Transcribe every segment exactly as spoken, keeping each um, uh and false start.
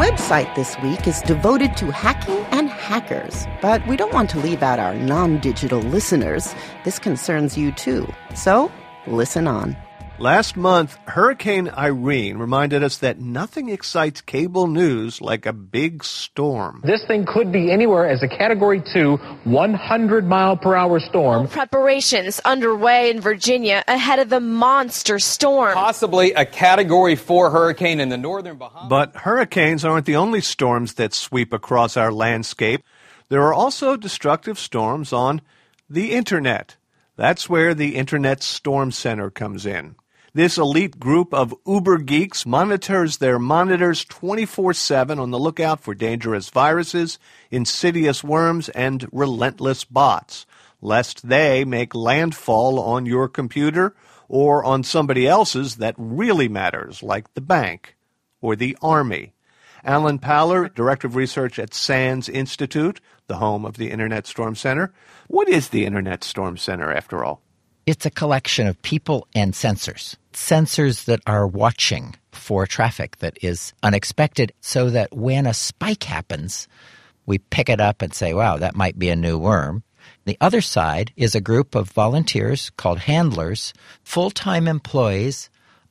website this week is devoted to hacking and hackers, but we don't want to leave out our non-digital listeners. This concerns you too. So, listen on. Last month, Hurricane Irene reminded us that nothing excites cable news like a big storm. This thing could be anywhere as a Category two, one hundred mile per hour storm. Preparations underway in Virginia ahead of the monster storm. Possibly a Category four hurricane in the northern Bahamas. But hurricanes aren't the only storms that sweep across our landscape. There are also destructive storms on the Internet. That's where the Internet Storm Center comes in. This elite group of uber geeks monitors their monitors twenty-four seven on the lookout for dangerous viruses, insidious worms, and relentless bots, lest they make landfall on your computer or on somebody else's that really matters, like the bank or the Army. Alan Paller, Director of Research at SANS Institute, the home of the Internet Storm Center. What is the Internet Storm Center, after all? It's a collection of people and sensors. Sensors that are watching for traffic that is unexpected so that when a spike happens, we pick it up and say, wow, that might be a new worm. The other side is a group of volunteers called handlers, full-time employees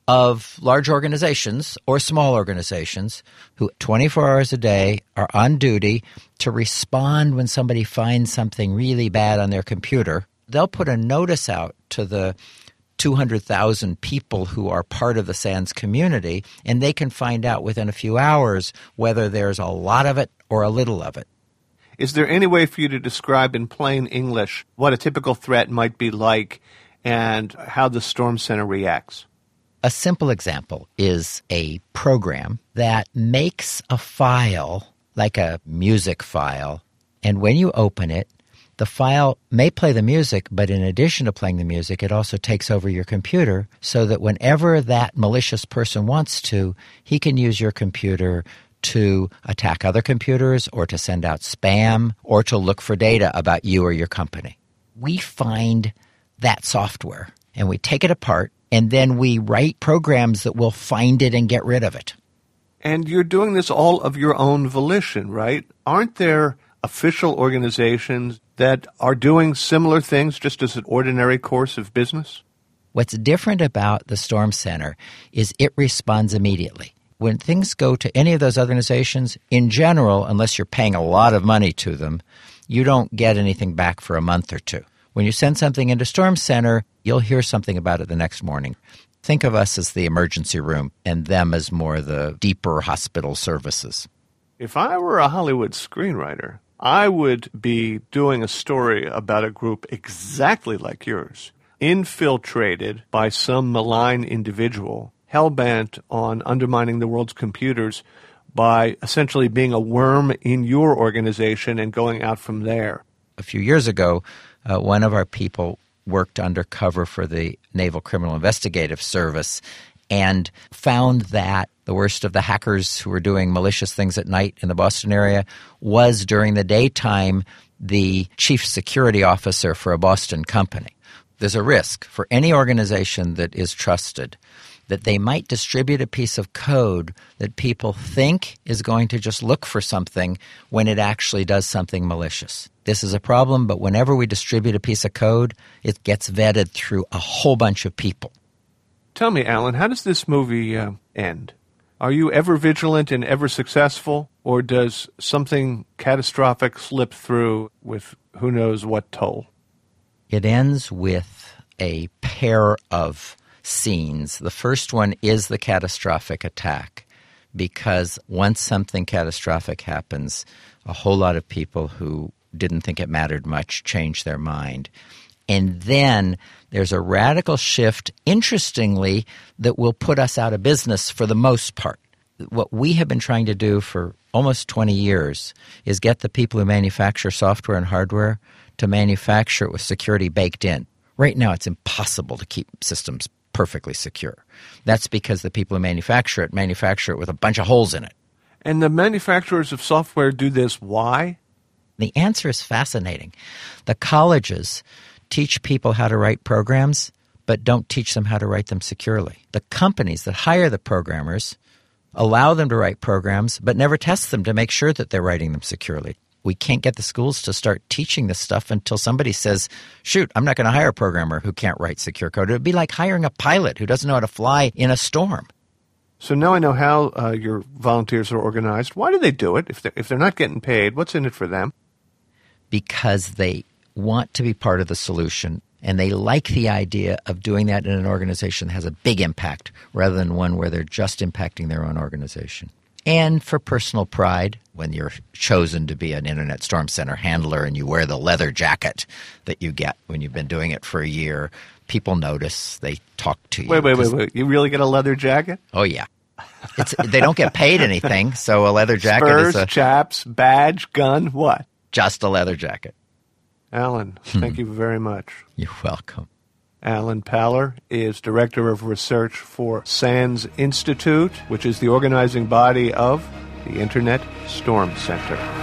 of large organizations or small organizations who twenty-four hours a day are on duty to respond when somebody finds something really bad on their computer. They'll put a notice out to the two hundred thousand people who are part of the SANS community, and they can find out within a few hours whether there's a lot of it or a little of it. Is there any way for you to describe in plain English what a typical threat might be like and how the Storm Center reacts? A simple example is a program that makes a file, like a music file, and when you open it, the file may play the music, but in addition to playing the music, it also takes over your computer so that whenever that malicious person wants to, he can use your computer to attack other computers or to send out spam or to look for data about you or your company. We find that software and we take it apart, and then we write programs that will find it and get rid of it. And you're doing this all of your own volition, right? Aren't there official organizations that are doing similar things just as an ordinary course of business? What's different about the Storm Center is it responds immediately. When things go to any of those organizations, in general, unless you're paying a lot of money to them, you don't get anything back for a month or two. When you send something into Storm Center, you'll hear something about it the next morning. Think of us as the emergency room and them as more the deeper hospital services. If I were a Hollywood screenwriter, I would be doing a story about a group exactly like yours, infiltrated by some malign individual, hell-bent on undermining the world's computers by essentially being a worm in your organization and going out from there. A few years ago, uh, one of our people worked undercover for the Naval Criminal Investigative Service and found that the worst of the hackers who were doing malicious things at night in the Boston area was during the daytime the chief security officer for a Boston company. There's a risk for any organization that is trusted that they might distribute a piece of code that people think is going to just look for something when it actually does something malicious. This is a problem, but whenever we distribute a piece of code, it gets vetted through a whole bunch of people. Tell me, Alan, how does this movie uh, end? Are you ever vigilant and ever successful, or does something catastrophic slip through with who knows what toll? It ends with a pair of scenes. The first one is the catastrophic attack, because once something catastrophic happens, a whole lot of people who didn't think it mattered much change their mind. And then there's a radical shift, interestingly, that will put us out of business for the most part. What we have been trying to do for almost twenty years is get the people who manufacture software and hardware to manufacture it with security baked in. Right now, it's impossible to keep systems perfectly secure. That's because the people who manufacture it manufacture it with a bunch of holes in it. And the manufacturers of software do this why? The answer is fascinating. The colleges teach people how to write programs, but don't teach them how to write them securely. The companies that hire the programmers allow them to write programs, but never test them to make sure that they're writing them securely. We can't get the schools to start teaching this stuff until somebody says, shoot, I'm not going to hire a programmer who can't write secure code. It would be like hiring a pilot who doesn't know how to fly in a storm. So now I know how uh, your volunteers are organized. Why do they do it? If they're, if they're not getting paid, what's in it for them? Because they want to be part of the solution, and they like the idea of doing that in an organization that has a big impact rather than one where they're just impacting their own organization. And for personal pride, when you're chosen to be an Internet Storm Center handler and you wear the leather jacket that you get when you've been doing it for a year, people notice, they talk to you. Wait, wait, wait, wait. You really get a leather jacket? Oh, yeah. It's, they don't get paid anything, so a leather jacket Spurs, is a, chaps, badge, gun, what? just a leather jacket. Alan, thank you very much. You're welcome. Alan Paller is Director of Research for SANS Institute, which is the organizing body of the Internet Storm Center.